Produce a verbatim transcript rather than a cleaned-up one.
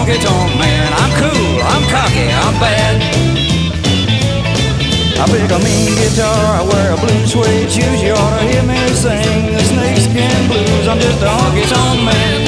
honky-tonk man. I'm cool, I'm cocky, I'm bad. I pick a mean guitar, I wear a blue suede shoes. You ought to hear me sing the snakeskin blues. I'm just a honky-tonk man.